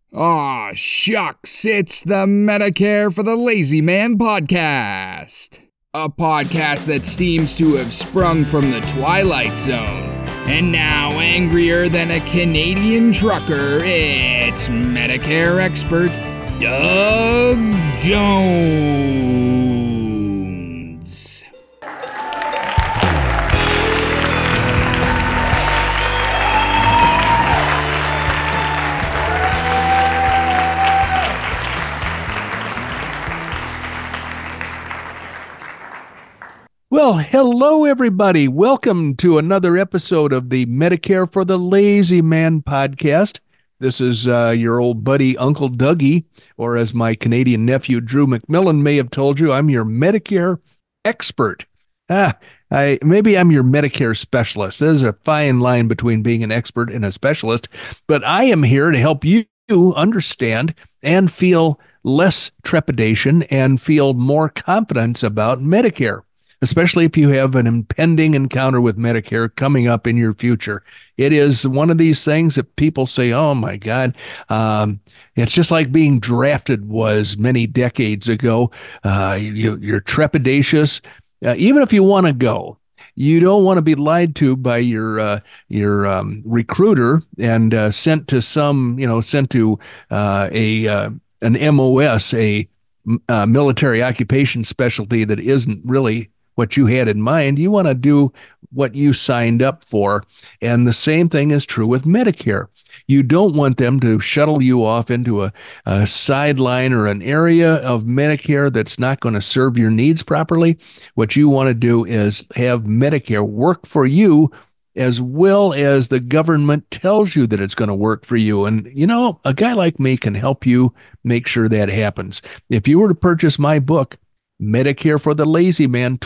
Aw, shucks, it's the Medicare for the Lazy Man podcast. A podcast that seems to have sprung from the Twilight Zone. And now, angrier than a Canadian trucker, it's Medicare expert Doug Jones. Well, hello, everybody. Welcome to another episode of the Medicare for the Lazy Man podcast. This is your old buddy, Uncle Dougie, or as my Canadian nephew, Drew McMillan, may have told you, I'm your Medicare expert. Maybe I'm your Medicare specialist. There's a fine line between being an expert and a specialist, but I am here to help you understand and feel less trepidation and feel more confidence about Medicare, especially if you have an impending encounter with Medicare coming up in your future. It is one of these things that people say, oh my God, it's just like being drafted was many decades ago. You're trepidatious. Even if you want to go, you don't want to be lied to by your recruiter and sent to an MOS, a military occupation specialty that isn't really what you had in mind. You want to do what you signed up for. And the same thing is true with Medicare. You don't want them to shuttle you off into a sideline or an area of Medicare that's not going to serve your needs properly. What you want to do is have Medicare work for you as well as the government tells you that it's going to work for you. And, a guy like me can help you make sure that happens. If you were to purchase my book, Medicare for the Lazy Man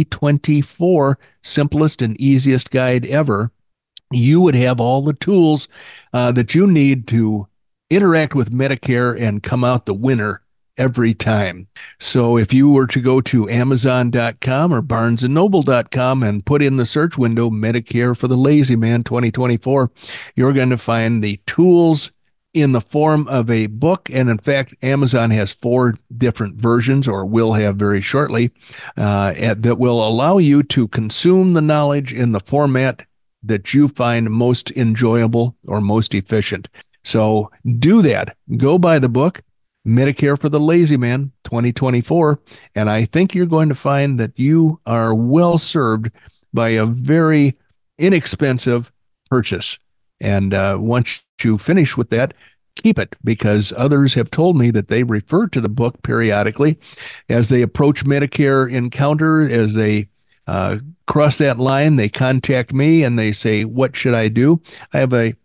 2024, simplest and easiest guide ever, you would have all the tools that you need to interact with Medicare and come out the winner every time. So if you were to go to Amazon.com or BarnesandNoble.com and put in the search window Medicare for the Lazy Man 2024, you're going to find the tools in the form of a book. And in fact, Amazon has 4 different versions, or will have very shortly, that will allow you to consume the knowledge in the format that you find most enjoyable or most efficient. So do that. Go buy the book, Medicare for the Lazy Man 2024, and I think you're going to find that you are well served by a very inexpensive purchase. And once you finish with that, keep it, because others have told me that they refer to the book periodically as they approach Medicare encounter, as they cross that line, they contact me and they say, what should I do? I have a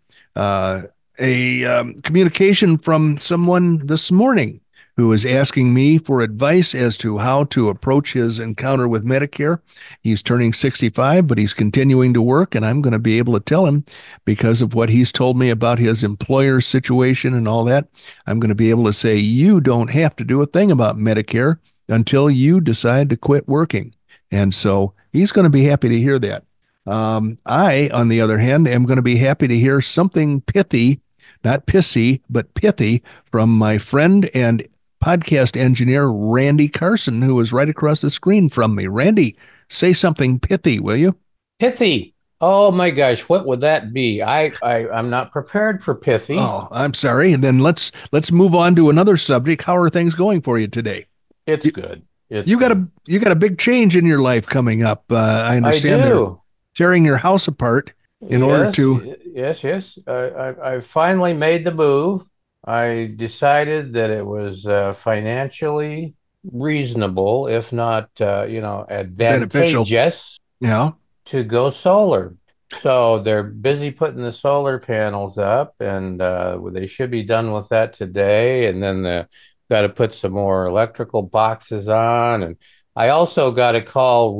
communication from someone this morning who is asking me for advice as to how to approach his encounter with Medicare. He's turning 65, but he's continuing to work, and I'm going to be able to tell him, because of what he's told me about his employer's situation and all that, I'm going to be able to say, you don't have to do a thing about Medicare until you decide to quit working. And so he's going to be happy to hear that. I, on the other hand, am going to be happy to hear something pithy, not pissy, but pithy, from my friend and podcast engineer, Randy Carson, who is right across the screen from me. Randy, say something pithy, will you? Pithy. Oh my gosh, what would that be? I'm not prepared for pithy. Oh, I'm sorry. And then let's move on to another subject. How are things going for you today? It's good. You got a big change in your life coming up. I understand I they're do. tearing your house apart in order to. Yes. I finally made the move. I decided that it was financially reasonable, if not, advantageous, Yeah. to go solar. So they're busy putting the solar panels up, and they should be done with that today. And then got to put some more electrical boxes on. And I also got to call.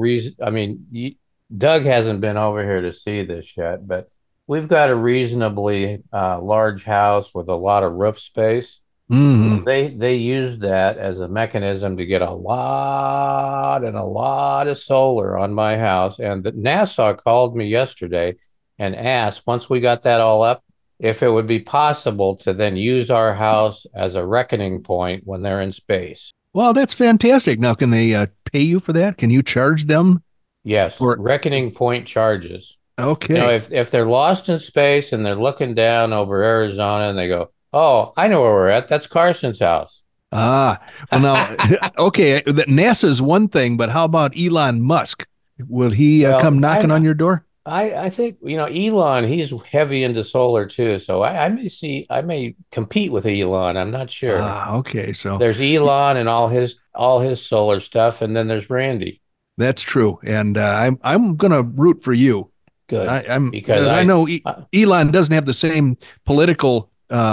Doug hasn't been over here to see this yet, but we've got a reasonably large house with a lot of roof space. Mm-hmm. They used that as a mechanism to get a lot of solar on my house. And the NASA called me yesterday and asked, once we got that all up, if it would be possible to then use our house as a reckoning point when they're in space. Well, that's fantastic. Now, can they pay you for that? Can you charge them? Yes, Or reckoning point charges. okay. If they're lost in space and they're looking down over Arizona and they go, "Oh, I know where we're at. That's Carson's house." Well now, okay, NASA's one thing, but how about Elon Musk? Will he come knocking on your door? I think, Elon, he's heavy into solar too. So I may compete with Elon. I'm not sure. Okay. So there's Elon and all his solar stuff, and then there's Randy. that's true. And I'm going to root for you. Good. Because I know Elon doesn't have the same political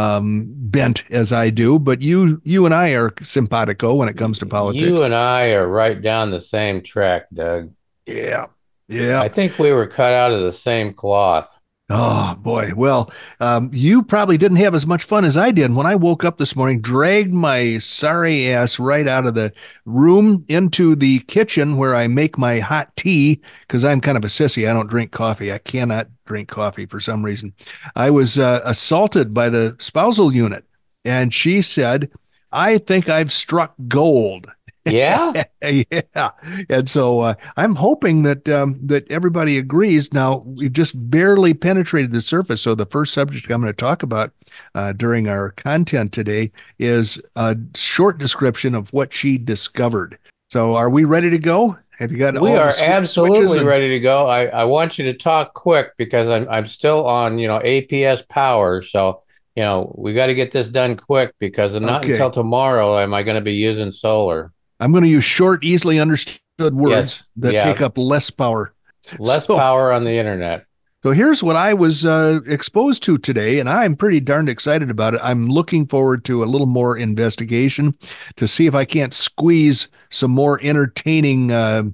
bent as I do, but you and I are simpatico when it comes to politics. You and I are right down the same track, Doug. Yeah. Yeah. I think we were cut out of the same cloth. Oh boy. Well, you probably didn't have as much fun as I did when I woke up this morning, dragged my sorry ass right out of the room into the kitchen where I make my hot tea because I'm kind of a sissy. I don't drink coffee. I cannot drink coffee for some reason. I was assaulted by the spousal unit, and she said, "I think I've struck gold." Yeah. Yeah. And so I'm hoping that everybody agrees. Now, we've just barely penetrated the surface. So the first subject I'm going to talk about during our content today is a short description of what she discovered. So are we ready to go? Have you got We are absolutely ready to go. I want you to talk quick because I'm still on, APS power. So, we got to get this done quick because not until tomorrow am I going to be using solar. I'm going to use short, easily understood words that take up less power. Less power on the internet. So here's what I was exposed to today, and I'm pretty darned excited about it. I'm looking forward to a little more investigation to see if I can't squeeze some more entertaining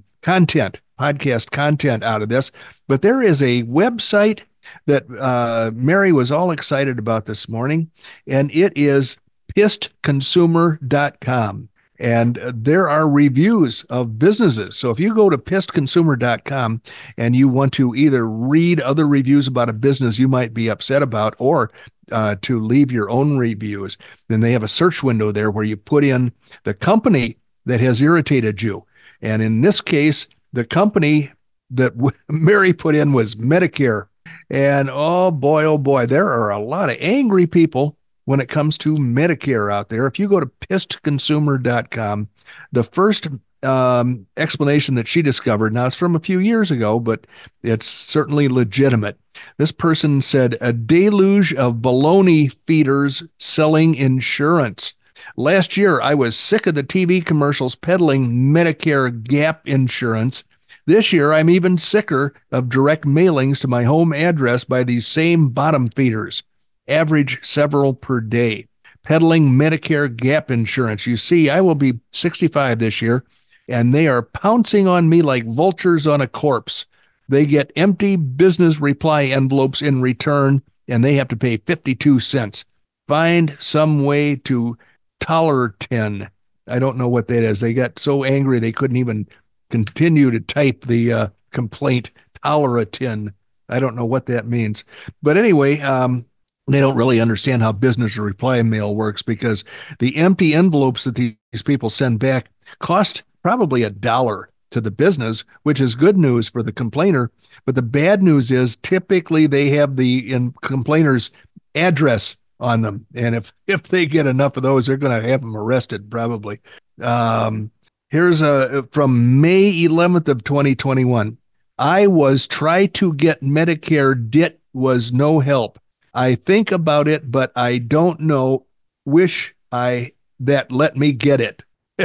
podcast content out of this. But there is a website that Mary was all excited about this morning, and it is pissedconsumer.com. And there are reviews of businesses. So if you go to pissedconsumer.com and you want to either read other reviews about a business you might be upset about or to leave your own reviews, then they have a search window there where you put in the company that has irritated you. And in this case, the company that Mary put in was Medicare. And oh boy, there are a lot of angry people when it comes to Medicare out there. If you go to pissedconsumer.com, the first explanation that she discovered, now it's from a few years ago, but it's certainly legitimate. This person said, a deluge of baloney feeders selling insurance. Last year, I was sick of the TV commercials peddling Medicare gap insurance. This year, I'm even sicker of direct mailings to my home address by these same bottom feeders. Average several per day, peddling Medicare gap insurance. You see, I will be 65 this year, and they are pouncing on me like vultures on a corpse. They get empty business reply envelopes in return, and they have to pay 52 cents. Find some way to Toleratin. I don't know what that is. They got so angry they couldn't even continue to type the complaint. Toleratin. I don't know what that means. But anyway, they don't really understand how business reply mail works because the empty envelopes that these people send back cost probably $1 to the business, which is good news for the complainer. But the bad news is typically they have the complainer's address on them. And if they get enough of those, they're going to have them arrested probably. Here's from May 11th of 2021. I was try to get Medicare, dit was no help. I think about it, but I don't know. Wish that let me get it.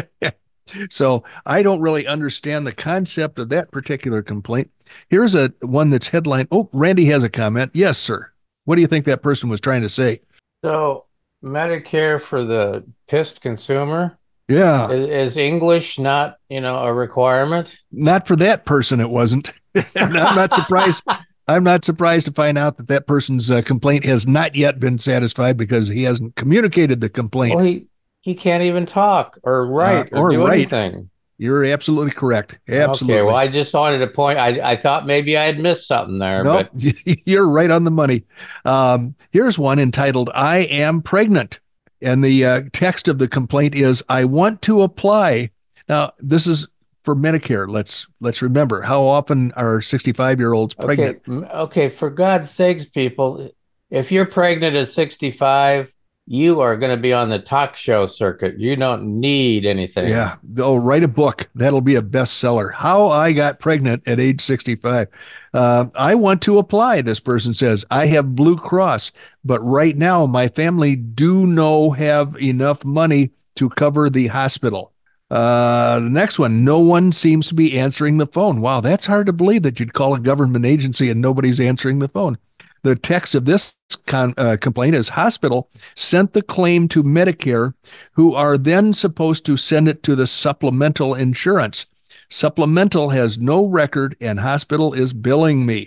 So I don't really understand the concept of that particular complaint. Here's one that's headlined. Oh, Randy has a comment. Yes, sir. What do you think that person was trying to say? So Medicare for the pissed consumer. Yeah. Is English not, a requirement? Not for that person. It wasn't. I'm not surprised. I'm not surprised to find out that person's complaint has not yet been satisfied because he hasn't communicated the complaint. Well, he can't even talk or write or do anything. You're absolutely correct. Okay, well, Absolutely. I just wanted to point. I thought maybe I had missed something there, Nope, but you're right on the money. Here's one entitled "I Am Pregnant," and the text of the complaint is, "I want to apply." Now, this is for Medicare. Let's remember, how often are 65-year-olds pregnant? okay. For God's sakes, people, if you're pregnant at 65, you are going to be on the talk show circuit. You don't need anything. Yeah, they'll write a book. That'll be a bestseller. How I Got Pregnant at age 65. I want to apply, this person says. I have Blue Cross, but right now my family do no have enough money to cover the hospital. The next one, no one seems to be answering the phone. Wow, that's hard to believe that you'd call a government agency and nobody's answering the phone. The text of this complaint is, hospital sent the claim to Medicare, who are then supposed to send it to the supplemental insurance. Supplemental has no record and hospital is billing me.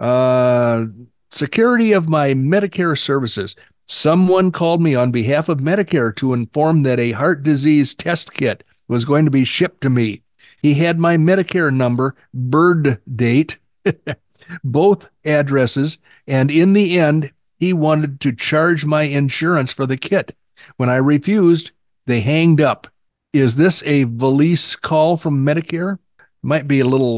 Security of my Medicare services. Someone called me on behalf of Medicare to inform that a heart disease test kit was going to be shipped to me. He had my Medicare number, bird date, both addresses, and in the end, he wanted to charge my insurance for the kit. When I refused, they hanged up. Is this a valise call from Medicare? Might be a little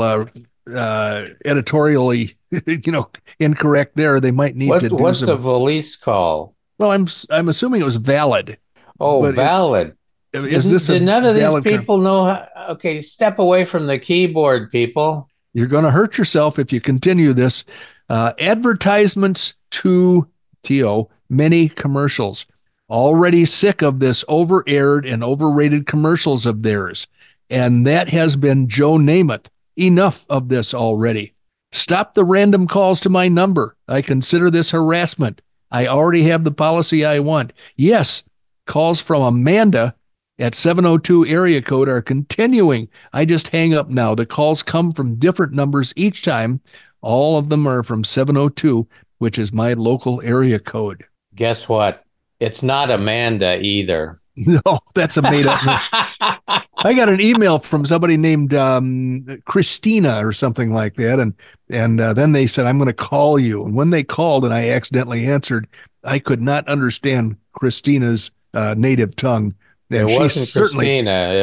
editorially, incorrect there. They might need to do What's some. a valise call? Well, I'm assuming it was valid, Oh, but valid. is this a Did none of these valid? people know okay, step away from the keyboard, people. You're going to hurt yourself if you continue this. Advertisements to TO, many commercials. Already sick of this over-aired and overrated commercials of theirs. And that has been Joe Namath. Enough of this already. Stop the random calls to my number. I consider this harassment. I already have the policy I want. Yes, calls from Amanda at 702 area code are continuing. I just hang up now. The calls come from different numbers each time. All of them are from 702, which is my local area code. Guess what? It's not Amanda either. No, that's a made up name. I got an email from somebody named Christina or something like that, and then they said, "I'm going to call you." And when they called and I accidentally answered, I could not understand Christina's native tongue. And It wasn't certainly, Christina.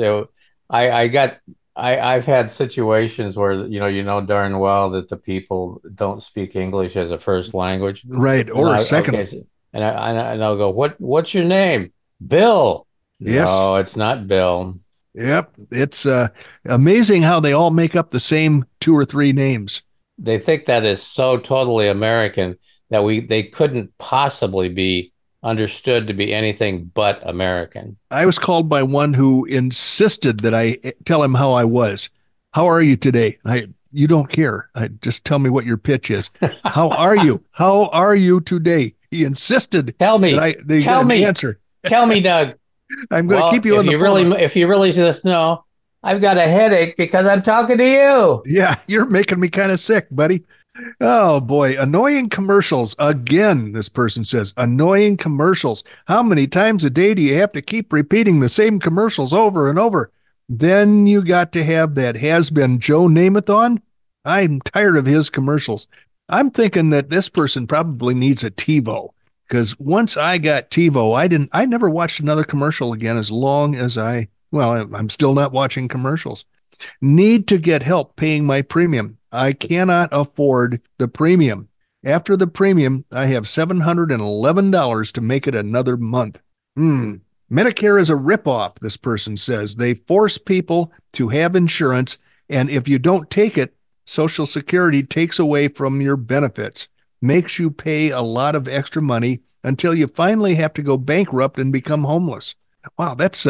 I've had situations where you know darn well that the people don't speak English as a first language. right, or a second. Okay, and I'll go, what's your name? Bill. Yes. No, it's not Bill. Yep. It's amazing how they all make up the same 2 or 3 names. They think that is so totally American that they couldn't possibly be understood to be anything but American. I was called by one who insisted that I tell him how I was. How are you today? You don't care. Just tell me what your pitch is. How are you? How are you today? He insisted. Tell me. Tell me. Answer. Tell me, Doug. I'm going to keep you on the phone. If you really just know, I've got a headache because I'm talking to you. Yeah, you're making me kind of sick, buddy. Oh boy, annoying commercials again. This person says, annoying commercials. How many times a day do you have to keep repeating the same commercials over and over? Then you got to have that has-been Joe Namath on. I'm tired of his commercials. I'm thinking that this person probably needs a TiVo, because once I got TiVo, I never watched another commercial again as long as I'm still not watching commercials. Need to get help paying my premium. I cannot afford the premium. After the premium, I have $711 to make it another month. Medicare is a ripoff, this person says. They force people to have insurance, and if you don't take it, Social Security takes away from your benefits, makes you pay a lot of extra money until you finally have to go bankrupt and become homeless. Wow, that's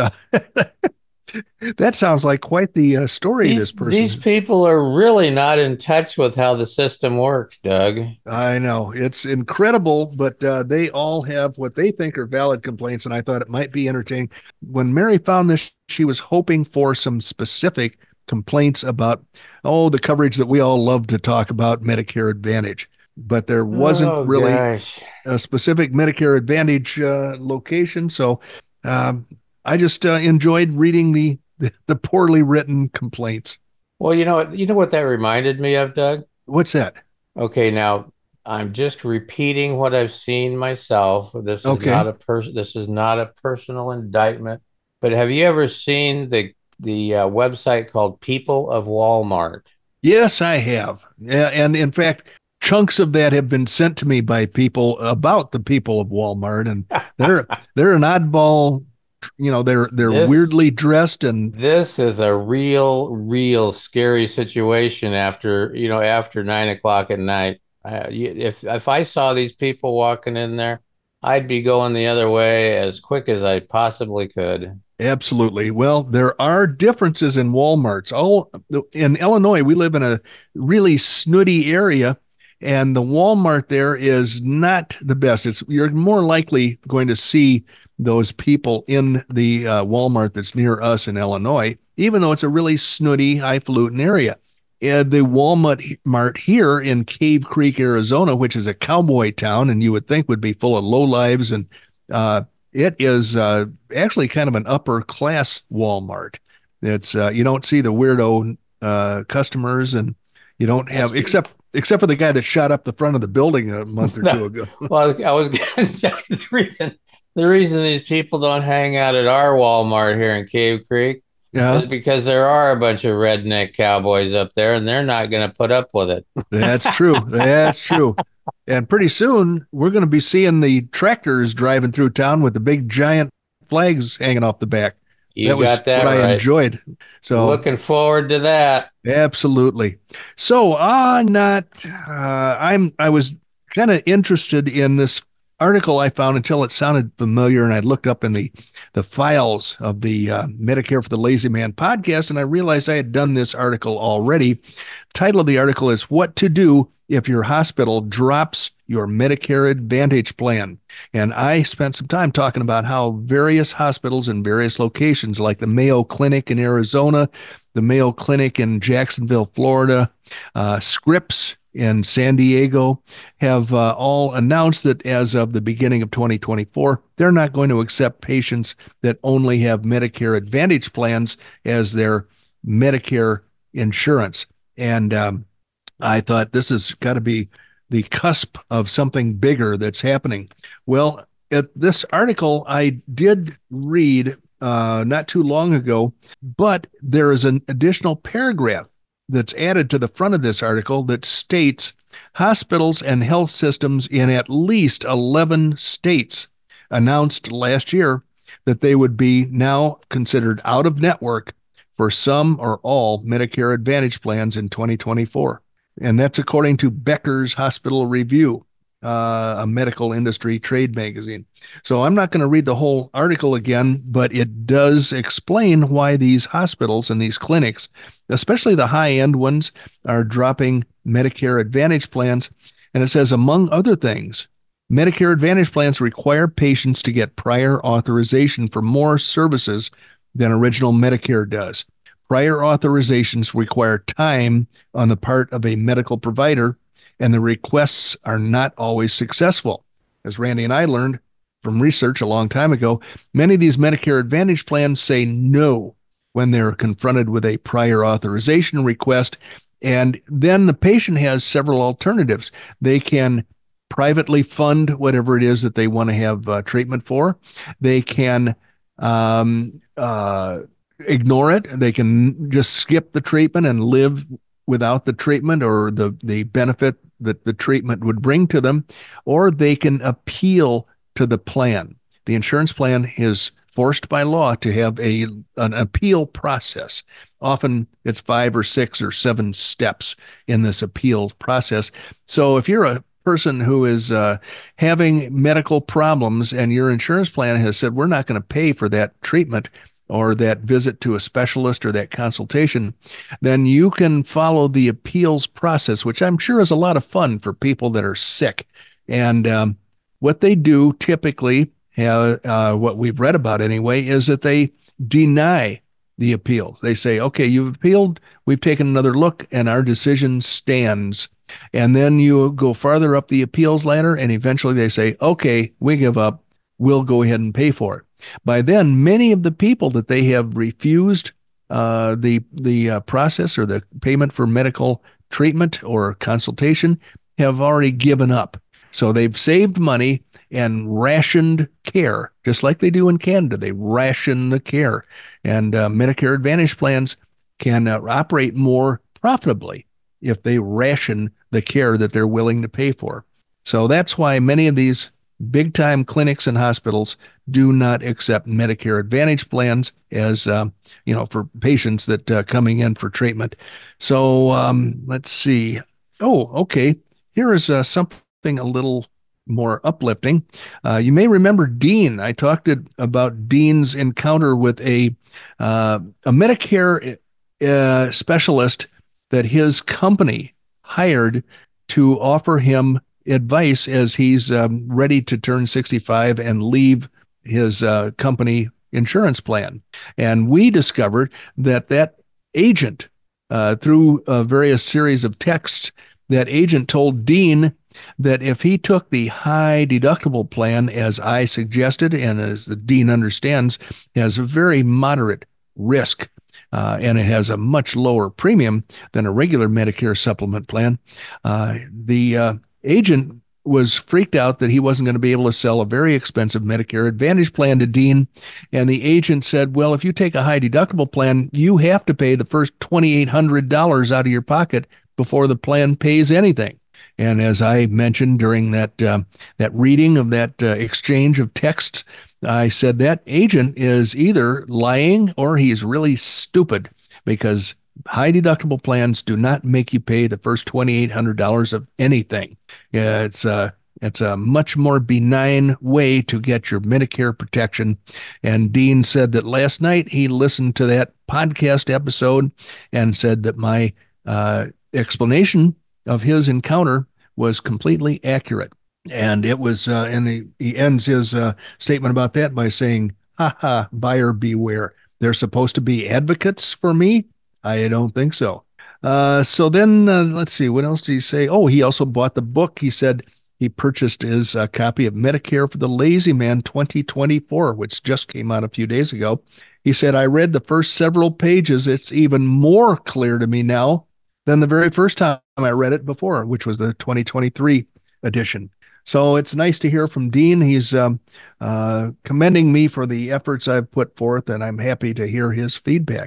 that sounds like quite the story. These people are really not in touch with how the system works, Doug. I know. It's incredible, but they all have what they think are valid complaints, and I thought it might be entertaining. When Mary found this, she was hoping for some specific complaints about, the coverage that we all love to talk about, Medicare Advantage. But there wasn't really a specific Medicare Advantage location, so I just enjoyed reading the the poorly written complaints. Well, you know what that reminded me of, Doug? What's that? Okay, now I'm just repeating what I've seen myself. Okay. This is not a personal indictment. But have you ever seen the website called People of Walmart? Yes, I have. And in fact, chunks of that have been sent to me by people about the people of Walmart, and they're an oddball. They're This weirdly dressed, and this is a real scary situation after 9 o'clock at night. If I saw these people walking in there, I'd be going the other way as quick as I possibly could. absolutely. Well, there are differences in Walmarts. Oh, in Illinois, we live in a really snooty area, and the Walmart there is not the best. You're more likely going to see those people in the Walmart that's near us in Illinois, even though it's a really snooty, highfalutin area. The Walmart Mart here in Cave Creek, Arizona, which is a cowboy town, and you would think would be full of lowlives, and it is actually kind of an upper class Walmart. It's you don't see the weirdo customers, and you don't have except for the guy that shot up the front of the building a month or two ago. Well, I was going to tell you the reason these people don't hang out at our Walmart here in Cave Creek Yeah, is because there are a bunch of redneck cowboys up there, and they're not going to put up with it. that's true. That's true. And pretty soon we're going to be seeing the tractors driving through town with the big giant flags hanging off the back. You That was got that what I right. enjoyed. So Looking forward to that. absolutely. So not I was kind of interested in this article I found until it sounded familiar, and I looked up in the files of the Medicare for the Lazy Man podcast, and I realized I had done this article already. Title of the article is "What to Do If Your Hospital Drops Your Medicare Advantage Plan." And I spent some time talking about how various hospitals in various locations, like the Mayo Clinic in Arizona, the Mayo Clinic in Jacksonville, Florida, Scripps in San Diego, have all announced that as of the beginning of 2024, they're not going to accept patients that only have Medicare Advantage plans as their Medicare insurance. And I thought this has got to be the cusp of something bigger that's happening. Well, this article I did read not too long ago, but there is an additional paragraph that's added to the front of this article that states hospitals and health systems in at least 11 states announced last year that they would be now considered out of network for some or all Medicare Advantage plans in 2024. And that's according to Becker's Hospital Review, a medical industry trade magazine. So I'm not going to read the whole article again, but it does explain why these hospitals and these clinics, especially the high-end ones, are dropping Medicare Advantage plans. And it says, among other things, Medicare Advantage plans require patients to get prior authorization for more services than original Medicare does. Prior authorizations require time on the part of a medical provider, and the requests are not always successful. As Randy and I learned from research a long time ago, many of these Medicare Advantage plans say no when they're confronted with a prior authorization request. And then the patient has several alternatives. They can privately fund whatever it is that they want to have treatment for. They can ignore it. They can just skip the treatment and live without the treatment or the benefit that the treatment would bring to them, or they can appeal to the plan. The insurance plan is forced by law to have an appeal process. Often it's 5 or 6 or 7 steps in this appeal process. So if you're a person who is having medical problems and your insurance plan has said, we're not going to pay for that treatment or that visit to a specialist or that consultation, then you can follow the appeals process, which I'm sure is a lot of fun for people that are sick. And what they do typically, what we've read about anyway, is that they deny the appeals. They say, okay, you've appealed, we've taken another look, and our decision stands. And then you go farther up the appeals ladder, and eventually they say, okay, we give up, we'll go ahead and pay for it. By then, many of the people that they have refused the process or the payment for medical treatment or consultation have already given up. So they've saved money and rationed care, just like they do in Canada. They ration the care, and Medicare Advantage plans can operate more profitably if they ration the care that they're willing to pay for. So that's why many of these big time clinics and hospitals do not accept Medicare Advantage plans as for patients that coming in for treatment. So let's see. Oh, okay. Here is something a little more uplifting. You may remember Dean. I talked about Dean's encounter with a Medicare specialist that his company hired to offer him advice as he's ready to turn 65 and leave his company insurance plan. And we discovered that agent, through a various series of texts, that agent told Dean that if he took the high deductible plan, as I suggested, and as the Dean understands, has a very moderate risk, and it has a much lower premium than a regular Medicare supplement plan. The agent was freaked out that he wasn't going to be able to sell a very expensive Medicare Advantage plan to Dean. And the agent said, well, if you take a high deductible plan, you have to pay the first $2,800 out of your pocket before the plan pays anything. And as I mentioned during that reading of that exchange of texts, I said that agent is either lying or he's really stupid, because high deductible plans do not make you pay the first $2,800 of anything. It's a much more benign way to get your Medicare protection. And Dean said that last night he listened to that podcast episode and said that my explanation of his encounter was completely accurate. And it was, and he ends his statement about that by saying, "Ha ha, buyer beware. They're supposed to be advocates for me? I don't think so." So then let's see, what else did he say? Oh, he also bought the book. He said he purchased his copy of Medicare for the Lazy Man 2024, which just came out a few days ago. He said, I read the first several pages. It's even more clear to me now than the very first time I read it before, which was the 2023 edition. So it's nice to hear from Dean. He's commending me for the efforts I've put forth, and I'm happy to hear his feedback.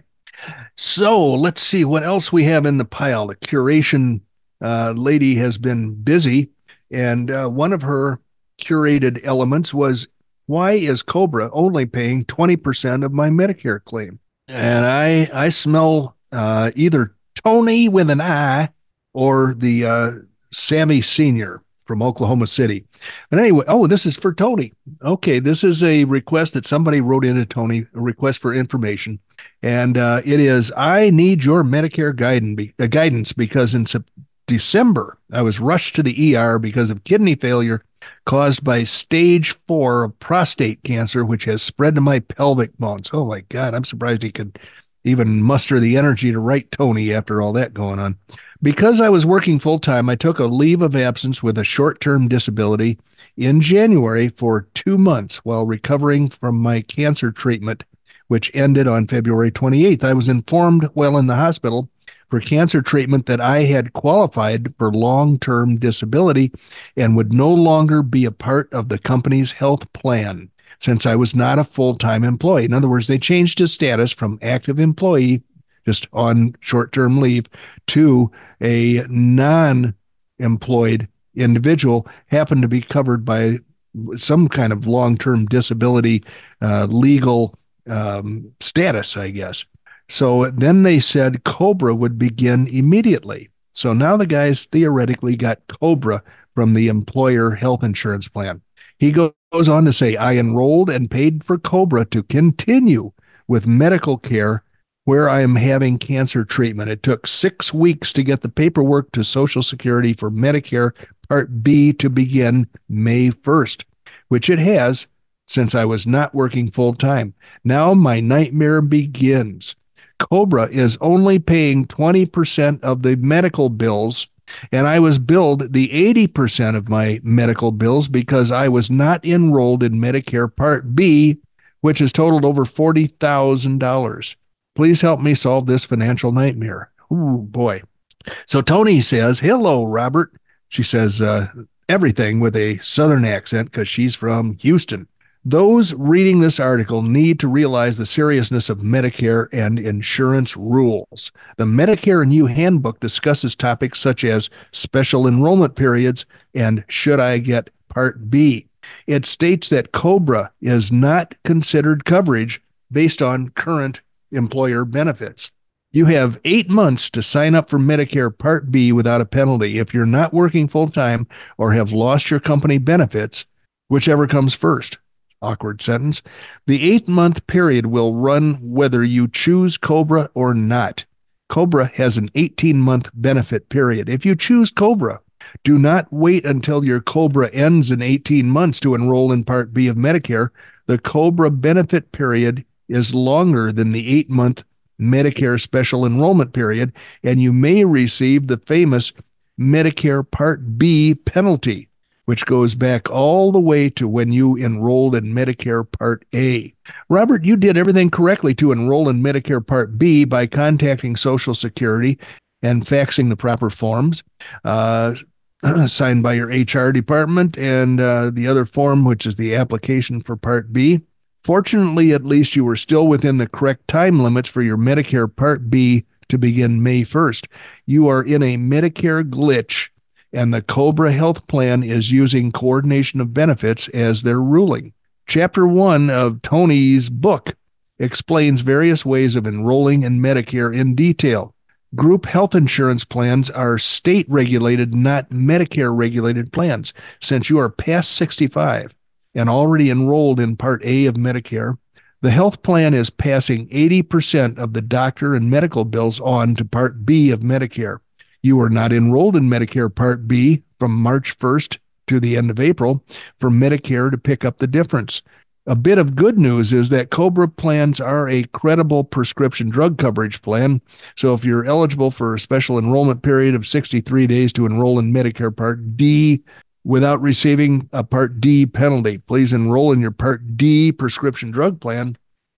So let's see what else we have in the pile. The curation lady has been busy, and one of her curated elements was, why is Cobra only paying 20% of my Medicare claim? And I smell either Tony with an I or the Sammy Sr. from Oklahoma City. But anyway, this is for Tony. Okay, this is a request that somebody wrote into Tony, a request for information. And it is, I need your Medicare guidance because in December, I was rushed to the ER because of kidney failure caused by stage 4 of prostate cancer, which has spread to my pelvic bones. Oh my God, I'm surprised he could even muster the energy to write Tony after all that going on. Because I was working full-time, I took a leave of absence with a short-term disability in January for 2 months while recovering from my cancer treatment, which ended on February 28th. I was informed while in the hospital for cancer treatment that I had qualified for long-term disability and would no longer be a part of the company's health plan since I was not a full-time employee. In other words, they changed his status from active employee, just on short-term leave, to a non-employed individual, happened to be covered by some kind of long-term disability legal status, I guess. So then they said Cobra would begin immediately. So now the guys theoretically got Cobra from the employer health insurance plan. He goes on to say, I enrolled and paid for Cobra to continue with medical care where I am having cancer treatment. It took 6 weeks to get the paperwork to Social Security for Medicare Part B to begin May 1st, which it has since I was not working full time. Now my nightmare begins. Cobra is only paying 20% of the medical bills, and I was billed the 80% of my medical bills because I was not enrolled in Medicare Part B, which has totaled over $40,000. Please help me solve this financial nightmare. Ooh, boy. So Tony says, hello, Robert. She says everything with a Southern accent because she's from Houston. Those reading this article need to realize the seriousness of Medicare and insurance rules. The Medicare and You Handbook discusses topics such as special enrollment periods and should I get Part B. It states that COBRA is not considered coverage based on current employer benefits. You have 8 months to sign up for Medicare Part B without a penalty if you're not working full-time or have lost your company benefits, whichever comes first. Awkward sentence. The 8-month period will run whether you choose COBRA or not. COBRA has an 18-month benefit period. If you choose COBRA, do not wait until your COBRA ends in 18 months to enroll in Part B of Medicare. The COBRA benefit period is longer than the 8-month Medicare special enrollment period, and you may receive the famous Medicare Part B penalty, which goes back all the way to when you enrolled in Medicare Part A. Robert, you did everything correctly to enroll in Medicare Part B by contacting Social Security and faxing the proper forms signed by your HR department and the other form, which is the application for Part B. Fortunately, at least you were still within the correct time limits for your Medicare Part B to begin May 1st. You are in a Medicare glitch, and the COBRA Health Plan is using coordination of benefits as their ruling. Chapter 1 of Tony's book explains various ways of enrolling in Medicare in detail. Group health insurance plans are state-regulated, not Medicare-regulated plans. Since you are past 65 and already enrolled in Part A of Medicare, the health plan is passing 80% of the doctor and medical bills on to Part B of Medicare. You are not enrolled in Medicare Part B from March 1st to the end of April for Medicare to pick up the difference. A bit of good news is that COBRA plans are a credible prescription drug coverage plan. So if you're eligible for a special enrollment period of 63 days to enroll in Medicare Part D without receiving a Part D penalty, please enroll in your Part D prescription drug plan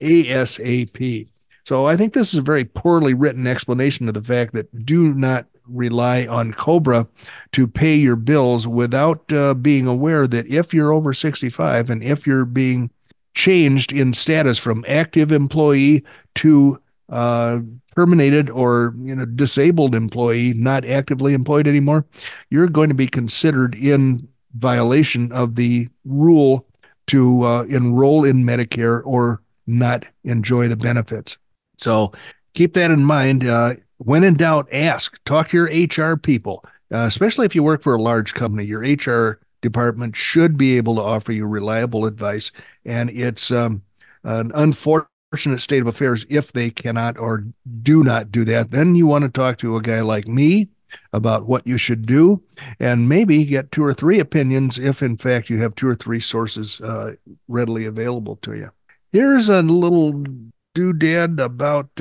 ASAP. So I think this is a very poorly written explanation of the fact that do not rely on COBRA to pay your bills without being aware that if you're over 65 and if you're being changed in status from active employee to terminated or disabled employee, not actively employed anymore, you're going to be considered in violation of the rule to enroll in Medicare or not enjoy the benefits. So keep that in mind. When in doubt, ask. Talk to your HR people, especially if you work for a large company. Your HR department should be able to offer you reliable advice, and it's an unfortunate state of affairs if they cannot or do not do that. Then you want to talk to a guy like me about what you should do and maybe get 2 or 3 opinions if, in fact, you have 2 or 3 sources readily available to you. Here's a little doodad about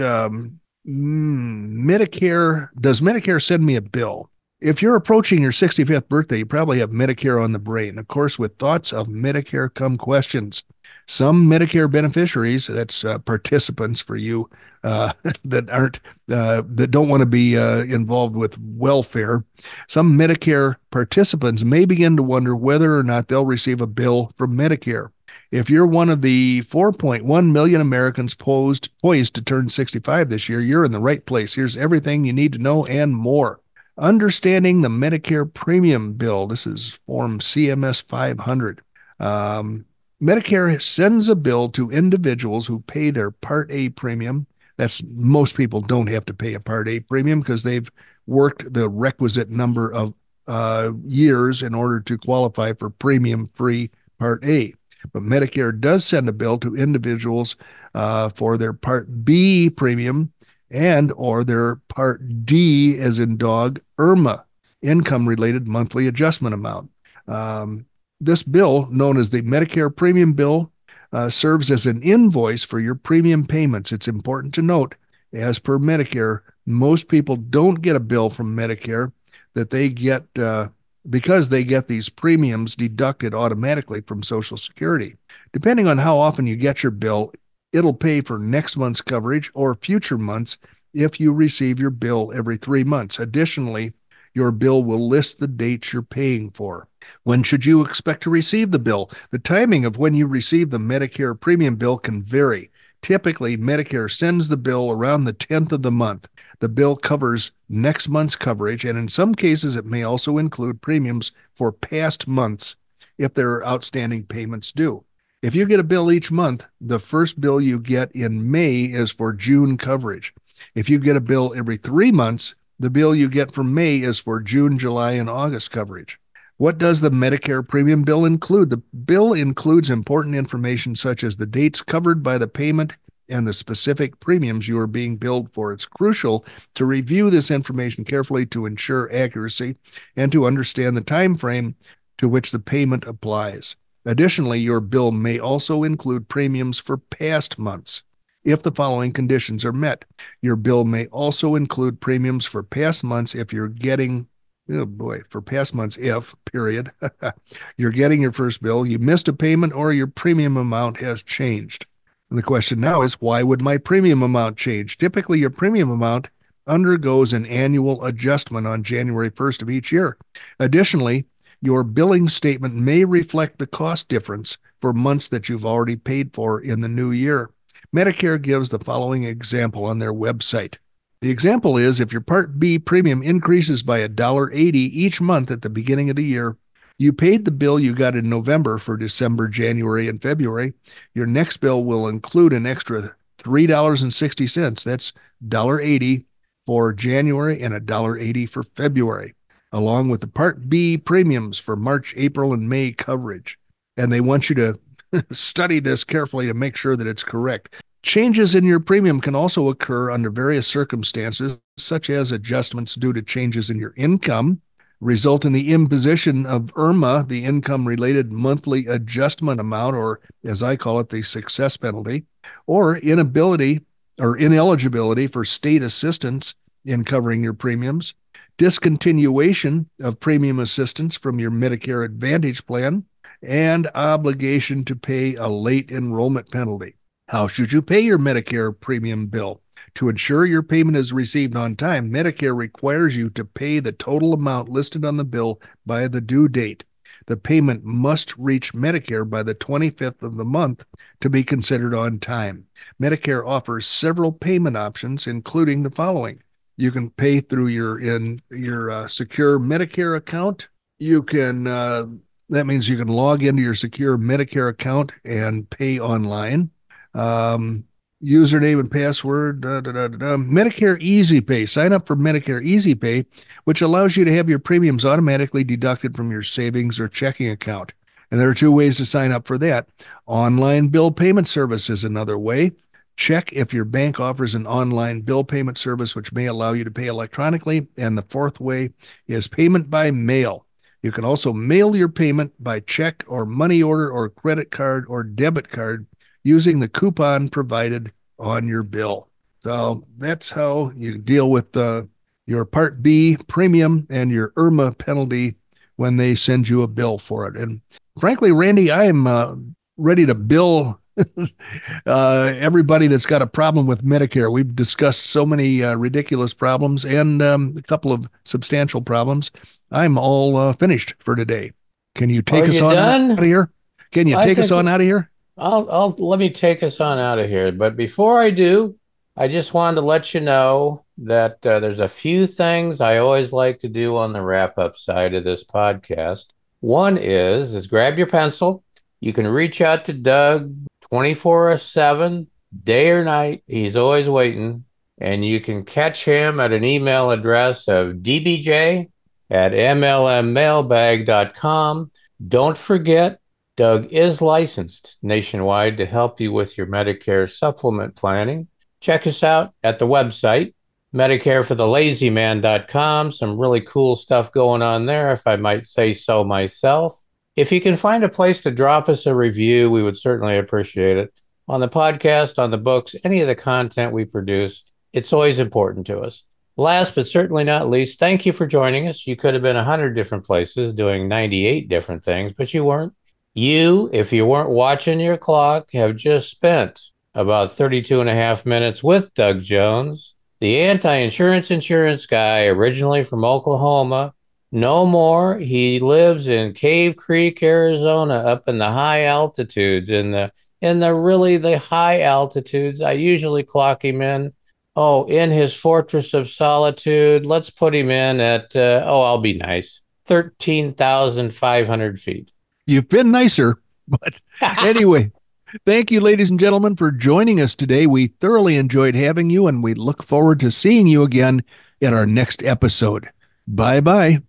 Medicare. Does Medicare send me a bill? If you're approaching your 65th birthday, you probably have Medicare on the brain. Of course, with thoughts of Medicare come questions. Some Medicare beneficiaries, that's participants for you that don't want to be involved with welfare. Some Medicare participants may begin to wonder whether or not they'll receive a bill from Medicare. If you're one of the 4.1 million Americans poised to turn 65 this year, you're in the right place. Here's everything you need to know and more. Understanding the Medicare premium bill. This is Form CMS 500. Medicare sends a bill to individuals who pay their Part A premium. That's most people don't have to pay a Part A premium because they've worked the requisite number of years in order to qualify for premium-free Part A. But Medicare does send a bill to individuals for their Part B premium and or their Part D, as in dog, IRMA, income-related monthly adjustment amount. This bill, known as the Medicare Premium Bill, serves as an invoice for your premium payments. It's important to note, as per Medicare, most people don't get a bill from Medicare that they get because they get these premiums deducted automatically from Social Security. Depending on how often you get your bill, It'll pay for next month's coverage or future months if you receive your bill every 3 months. Additionally, your bill will list the dates you're paying for. When should you expect to receive the bill? The timing of when you receive the Medicare premium bill can vary. Typically, Medicare sends the bill around the 10th of the month. The bill covers next month's coverage, and in some cases, it may also include premiums for past months if there are outstanding payments due. If you get a bill each month, the first bill you get in May is for June coverage. If you get a bill every 3 months, the bill you get for May is for June, July, and August coverage. What does the Medicare premium bill include? The bill includes important information such as the dates covered by the payment and the specific premiums you are being billed for. It's crucial to review this information carefully to ensure accuracy and to understand the time frame to which the payment applies. Additionally, your bill may also include premiums for past months if the following conditions are met. Your bill may also include premiums for past months if you're getting, for past months if, period, you're getting your first bill, you missed a payment, or your premium amount has changed. And the question now is, why would my premium amount change? Typically, your premium amount undergoes an annual adjustment on January 1st of each year. Additionally, your billing statement may reflect the cost difference for months that you've already paid for in the new year. Medicare gives the following example on their website. The example is if your Part B premium increases by $1.80 each month at the beginning of the year, you paid the bill you got in November for December, January, and February. Your next bill will include an extra $3.60. That's $1.80 for January and $1.80 for February, along with the Part B premiums for March, April, and May coverage. And they want you to study this carefully to make sure that it's correct. Changes in your premium can also occur under various circumstances, such as adjustments due to changes in your income, result in the imposition of IRMA, the income-related monthly adjustment amount, or as I call it, the success penalty, or ineligibility for state assistance in covering your premiums, discontinuation of premium assistance from your Medicare Advantage plan, and obligation to pay a late enrollment penalty. How should you pay your Medicare premium bill? To ensure your payment is received on time, Medicare requires you to pay the total amount listed on the bill by the due date. The payment must reach Medicare by the 25th of the month to be considered on time. Medicare offers several payment options, including the following. You can pay through your secure Medicare account. You can that means you can log into your secure Medicare account and pay online. Username and password. Medicare Easy Pay. Sign up for Medicare Easy Pay, which allows you to have your premiums automatically deducted from your savings or checking account. And there are 2 ways to sign up for that. Online bill payment service is another way. Check if your bank offers an online bill payment service, which may allow you to pay electronically. And the 4th way is payment by mail. You can also mail your payment by check or money order or credit card or debit card using the coupon provided on your bill. So that's how you deal with your Part B premium and your IRMA penalty when they send you a bill for it. And frankly, Randy, I am ready to bill everybody that's got a problem with Medicare. We've discussed so many ridiculous problems and a couple of substantial problems. I'm all finished for today. Can you take us on out of here? Can you take us on out of here? Let me take us on out of here. But before I do, I just wanted to let you know that there's a few things I always like to do on the wrap-up side of this podcast. One is grab your pencil. You can reach out to Doug 24/7, day or night. He's always waiting. And you can catch him at an email address of dbj@mlmmailbag.com. Don't forget, Doug is licensed nationwide to help you with your Medicare supplement planning. Check us out at the website, MedicareForTheLazyMan.com. Some really cool stuff going on there, if I might say so myself. If you can find a place to drop us a review, we would certainly appreciate it. On the podcast, on the books, any of the content we produce, it's always important to us. Last but certainly not least, thank you for joining us. You could have been 100 different places doing 98 different things, but you weren't. You, if you weren't watching your clock, have just spent about 32 and a half minutes with Doug Jones, the anti-insurance insurance guy, originally from Oklahoma. No more. He lives in Cave Creek, Arizona, up in the high altitudes. In the high altitudes, I usually clock him in. Oh, in his fortress of solitude. Let's put him in at I'll be nice. 13,500 feet. You've been nicer, but anyway. Thank you, ladies and gentlemen, for joining us today. We thoroughly enjoyed having you, and we look forward to seeing you again in our next episode. Bye-bye.